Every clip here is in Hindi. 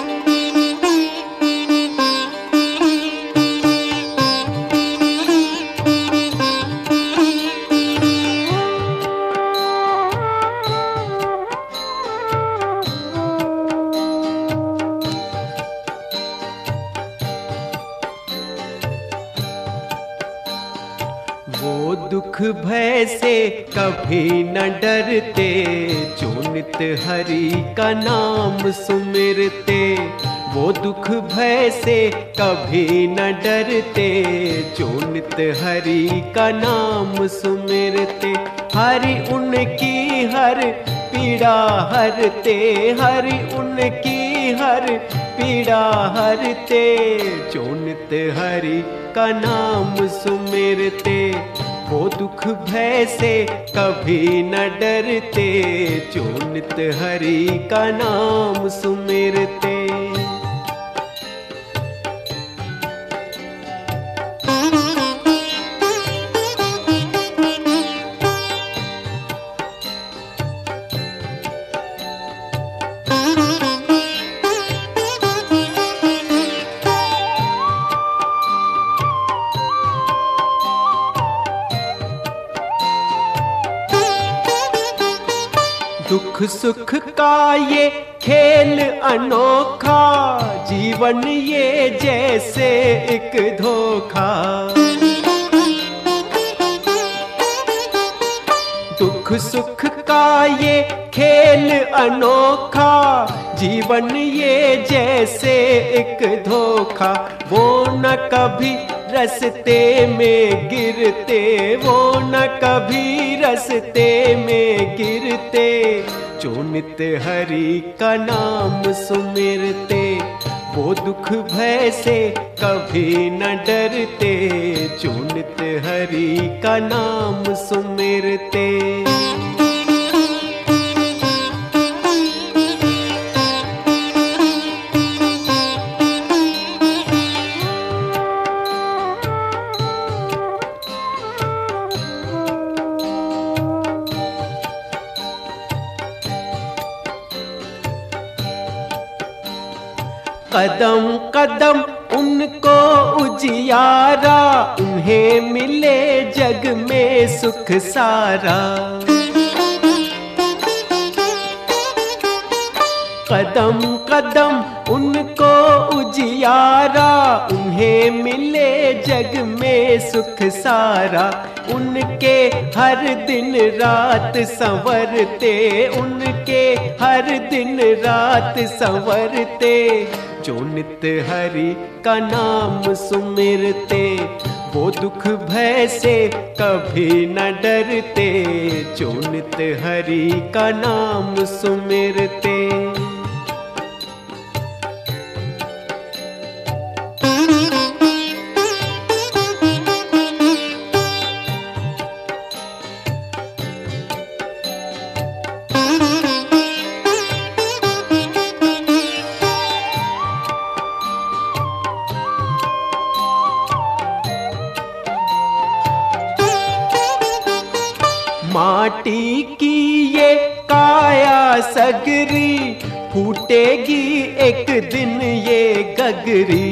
वो दुख भय से कभी न डरते, जो नित हरि का नाम सुमिरते। वो दुख भय से कभी न डरते, जो नित हरि का नाम सुमिरते। हरि उनकी हर पीड़ा हरते, हरि उनकी हर पीड़ा हरते। जो नित हरि का नाम सुमिरते, वो दुख भय से कभी न डरते, जो नित हरि का नाम सुमिरते। दुख सुख का ये खेल अनोखा, जीवन ये जैसे एक धोखा। दुख सुख का ये खेल अनोखा, जीवन ये जैसे एक धोखा। वो न कभी रस्ते में गिरते, वो न कभी रस्ते में गिरते। जो नित हरि का नाम सुमिरते, वो दुख भय से कभी न डरते, जो नित हरि का नाम सुमिरते। कदम कदम उनको उजियारा, उन्हें मिले जग में सुख सारा। कदम कदम उनको उजियारा, उन्हें मिले जग में सुख सारा। उनके हर दिन रात संवरते, उनके हर दिन रात संवरते। जो नित हरि का नाम सुमिरते, वो दुख भय से कभी न डरते, जो नित हरि का नाम सुमिरते। माटी की ये काया सगरी, फूटेगी एक दिन ये गगरी।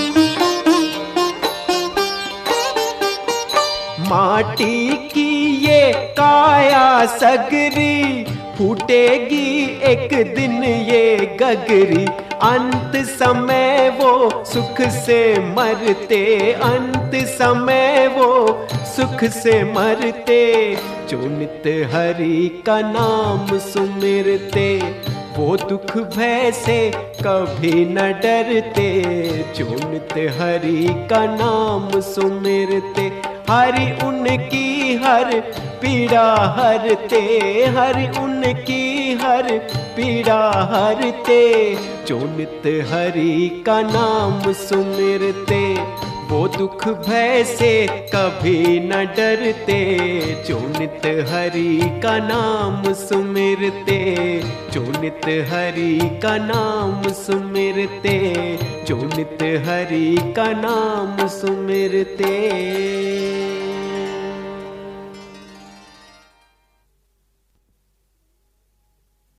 माटी की ये काया सगरी, फूटेगी एक दिन ये गगरी। अंत समय वो सुख से मरते, अंत समय वो सुख से मरते। जो नित हरि का नाम सुमिरते, वो दुख भय से कभी न डरते, जो नित हरि का नाम सुमिरते। हरि उनकी हर पीड़ा हरते, हरि उनकी हर पीड़ा हरते। जो नित हरि का नाम सुमिरते, वो दुख भय से कभी न डरते, जो नित हरि का नाम सुमिरते। जो नित हरि का नाम सुमिरते, जो नित हरि का नाम सुमिरते।